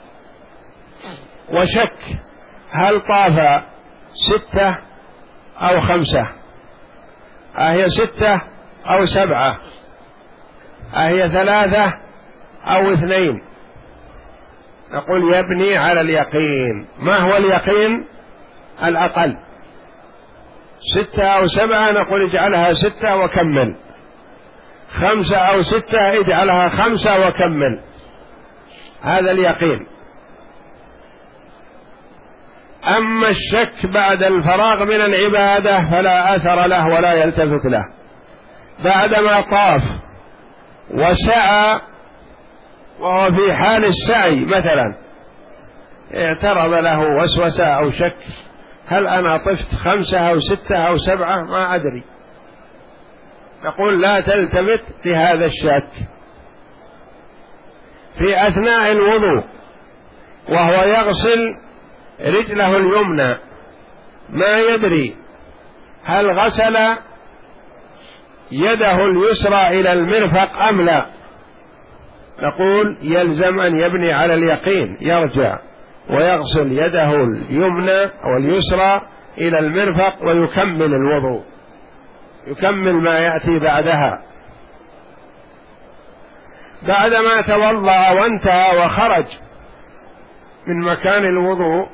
وشك هل طاف ستة أو خمسة، أهي ستة أو سبعة، أهي ثلاثة أو اثنين، نقول يبني على اليقين. ما هو اليقين؟ الأقل. ستة أو سبعة نقول اجعلها ستة وكمل، خمسة أو ستة اجعلها خمسة وكمل، هذا اليقين. أما الشك بعد الفراغ من العبادة فلا أثر له ولا يلتفت له. بعدما طاف وسعى وهو في حال السعي مثلا اعترض له وسوسة أو شك، هل أنا طفت خمسة أو ستة أو سبعة ما أدري، نقول لا تلتفت لهذا الشك. في أثناء الوضوء وهو يغسل رجله اليمنى ما يدري هل غسل يده اليسرى إلى المرفق أم لا، نقول يلزم أن يبني على اليقين، يرجع ويغسل يده اليمنى أو اليسرى إلى المرفق ويكمل الوضوء، يكمل ما يأتي بعدها. بعدما توضأ وانتهى وخرج من مكان الوضوء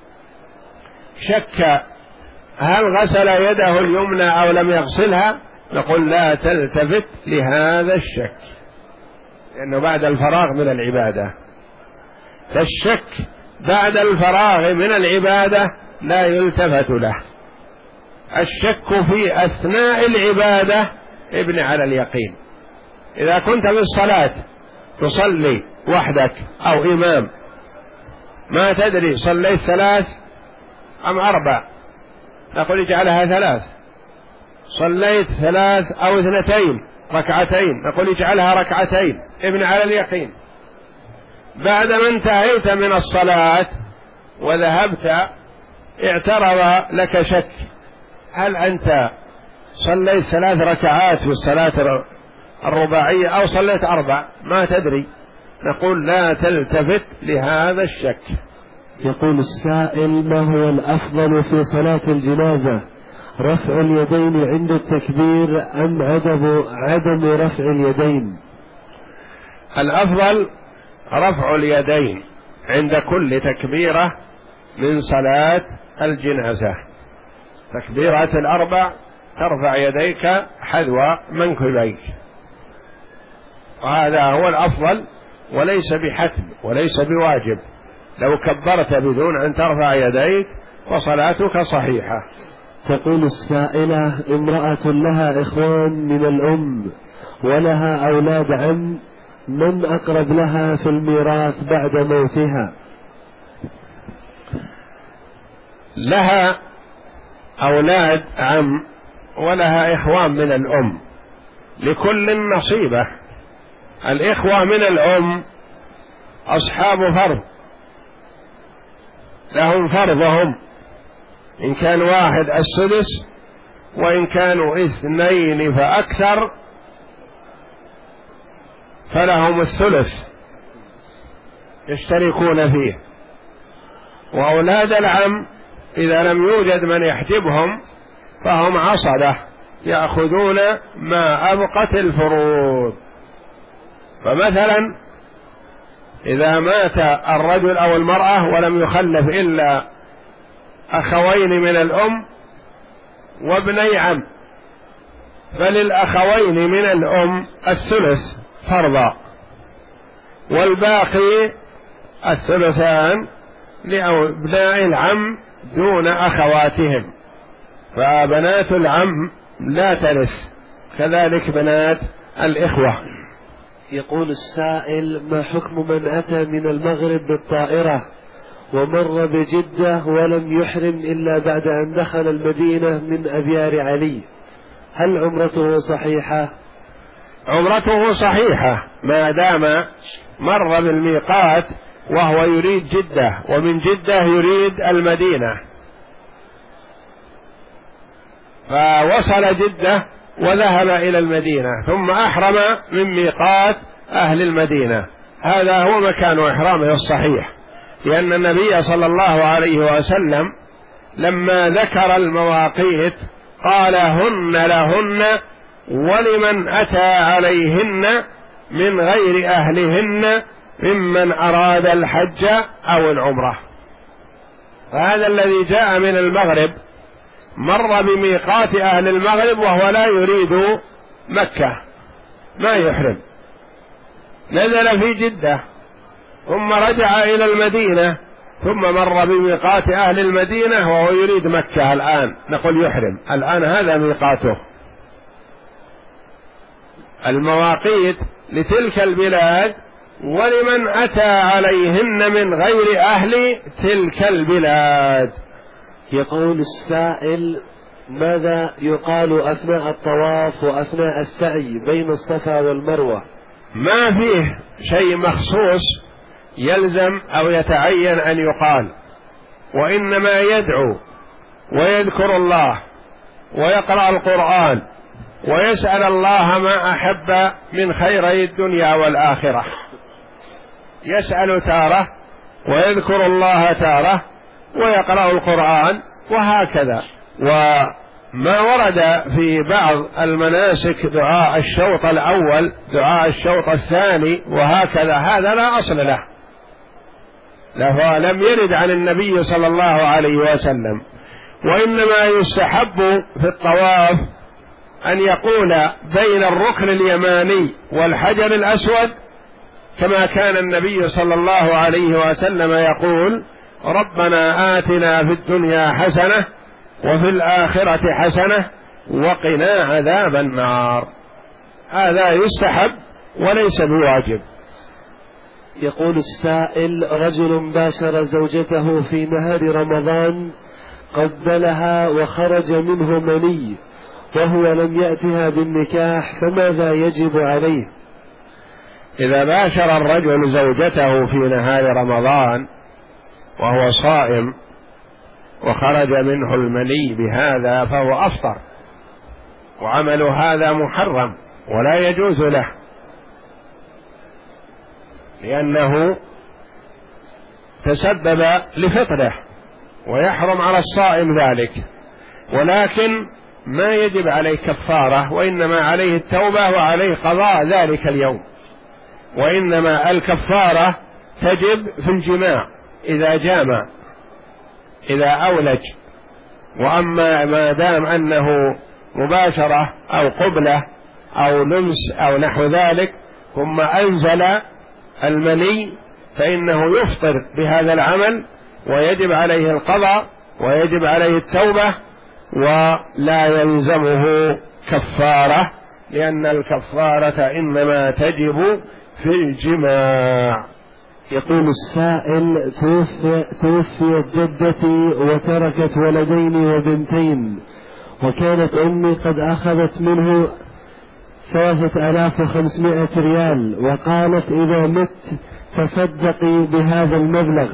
شك هل غسل يده اليمنى أو لم يغسلها، نقول لا تلتفت لهذا الشك لأنه بعد الفراغ من العبادة. فالشك بعد الفراغ من العبادة لا يلتفت له. الشك في أثناء العبادة ابن على اليقين. إذا كنت في الصلاة تصلي وحدك أو إمام ما تدري صليت ثلاث أم أربع، نقول اجعلها ثلاث. صليت ثلاث أو اثنتين ركعتين، نقول اجعلها ركعتين، ابن على اليقين. بعدما انتهيت من الصلاة وذهبت اعترض لك شك هل أنت صليت ثلاث ركعات في الصلاة الرباعية أو صليت أربع ما تدري، نقول لا تلتفت لهذا الشك. يقول السائل: ما هو الأفضل في صلاة الجنازة، رفع اليدين عند التكبير أم عدم عدم رفع اليدين؟ الأفضل رفع اليدين عند كل تكبيرة من صلاة الجنازة. تكبيرات الأربع ترفع يديك حذو منكبيك، وهذا هو الأفضل وليس بحتم وليس بواجب. لو كبرت بدون أن ترفع يديك فصلاتك صحيحة. تقول السائلة: امرأة لها إخوان من الأم ولها أولاد عم، من أقرب لها في الميراث بعد موتها؟ لها أولاد عم ولها إخوان من الأم، لكل نصيبة. الإخوة من الأم أصحاب فرض، لهم فرضهم، إن كان واحد السدس، وإن كانوا اثنين فأكثر فلهم الثلث يشتركون فيه. وأولاد العم إذا لم يوجد من يحجبهم فهم عصبة يأخذون ما أبقت الفروض. فمثلا إذا مات الرجل أو المرأة ولم يخلف إلا أخوين من الأم وابني عم، فللأخوين من الأم الثلث فرضا، والباقي الثلثان لأبناء العم دون أخواتهم، فبنات العم لا ترث، كذلك بنات الإخوة. يقول السائل: ما حكم من أتى من المغرب بالطائرة ومر بجدة ولم يحرم إلا بعد أن دخل المدينة من أبيار علي، هل عمرته صحيحة؟ عمرته صحيحة ما دام مر بالميقات وهو يريد جدة، ومن جدة يريد المدينة، فوصل جدة وذهب إلى المدينة ثم أحرم من ميقات أهل المدينة، هذا هو مكان إحرامه الصحيح، لأن النبي صلى الله عليه وسلم لما ذكر المواقيت قال هن لهن ولمن أتى عليهن من غير أهلهن ممن أراد الحج أو العمرة. فهذا الذي جاء من المغرب مر بميقات أهل المغرب وهو لا يريد مكة ما يحرم، نزل في جدة ثم رجع إلى المدينة ثم مر بميقات أهل المدينة وهو يريد مكة، الآن نقول يحرم، الآن هذا ميقاته. المواقيت لتلك البلاد ولمن أتى عليهن من غير أهل تلك البلاد. يقول السائل: ماذا يقال أثناء الطواف وأثناء السعي بين الصفا والمروة؟ ما فيه شيء مخصوص يلزم أو يتعين أن يقال، وإنما يدعو ويذكر الله ويقرأ القرآن ويسأل الله ما أحب من خيري الدنيا والآخرة، يسأل تارة ويذكر الله تارة ويقرأ القرآن وهكذا. وما ورد في بعض المناسك دعاء الشوط الأول دعاء الشوط الثاني وهكذا، هذا لا أصل له، لم يرد عن النبي صلى الله عليه وسلم، وإنما يستحب في الطواف أن يقول بين الركن اليماني والحجر الأسود كما كان النبي صلى الله عليه وسلم يقول: ربنا آتنا في الدنيا حسنة وفي الآخرة حسنة وقنا عذاب النار. هذا يستحب وليس بواجب. يقول السائل: رجل باشر زوجته في نهار رمضان قبلها وخرج منه مني وهو لم يأتها بالنكاح، فماذا يجب عليه؟ إذا باشر الرجل زوجته في نهار رمضان وهو صائم وخرج منه المني بهذا فهو أفطر، وعمل هذا محرم ولا يجوز له، لأنه تسبب لفطره ويحرم على الصائم ذلك، ولكن ما يجب عليه كفارة، وإنما عليه التوبة وعليه قضاء ذلك اليوم، وإنما الكفارة تجب في الجماع إذا جامع إذا أولج. وأما ما دام أنه مباشرة أو قبلة أو لمس أو نحو ذلك ثم أنزل المني فإنه يفطر بهذا العمل ويجب عليه القضاء ويجب عليه التوبة ولا يلزمه كفارة، لأن الكفارة إنما تجب في الجماع. يقول السائل: توفي توفيت جدتي وتركت ولدين وبنتين، وكانت أمي قد أخذت منه ثلاثة آلاف وخمسمائة ريال، وقالت إذا مت تصدقي بهذا المبلغ،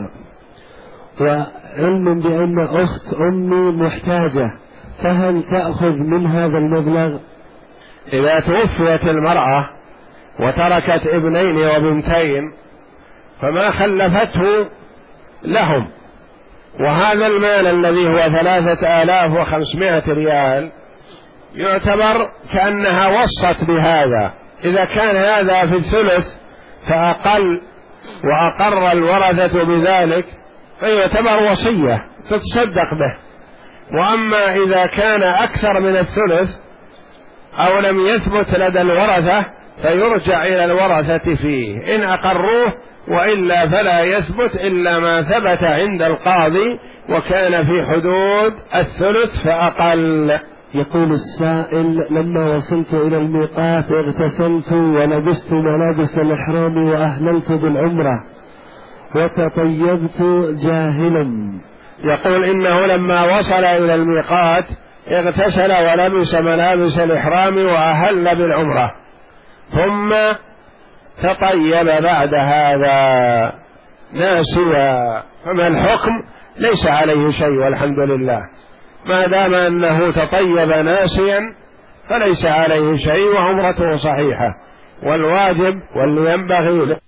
وعلم بأن أخت أمي محتاجة، فهل تأخذ من هذا المبلغ؟ إذا توفيت المرأة وتركت ابنين وبنتين فما خلفته لهم، وهذا المال الذي هو ثلاثة آلاف وخمسمائة ريال يعتبر كأنها وصت بهذا، إذا كان هذا في الثلث فأقل وأقر الورثة بذلك فيعتبر وصية تتصدق به. وأما إذا كان أكثر من الثلث أو لم يثبت لدى الورثة فيرجع إلى الورثة فيه إن أقروه، وإلا فلا يثبت إلا ما ثبت عند القاضي وكان في حدود الثلث فأقل. يقول السائل: لما وصلت إلى الميقات اغتسلت ولبست ملابس الإحرام وأهللت بالعمرة وتطيبت جاهلا. يقول إنه لما وصل إلى الميقات اغتسل ولبس ملابس الإحرام وأهل بالعمرة، ثم تطيب بعد هذا ناسيا، فما الحكم؟ ليس عليه شيء والحمد لله، ما دام أنه تطيب ناسيا فليس عليه شيء وعمرته صحيحة. والواجب واللي ينبغي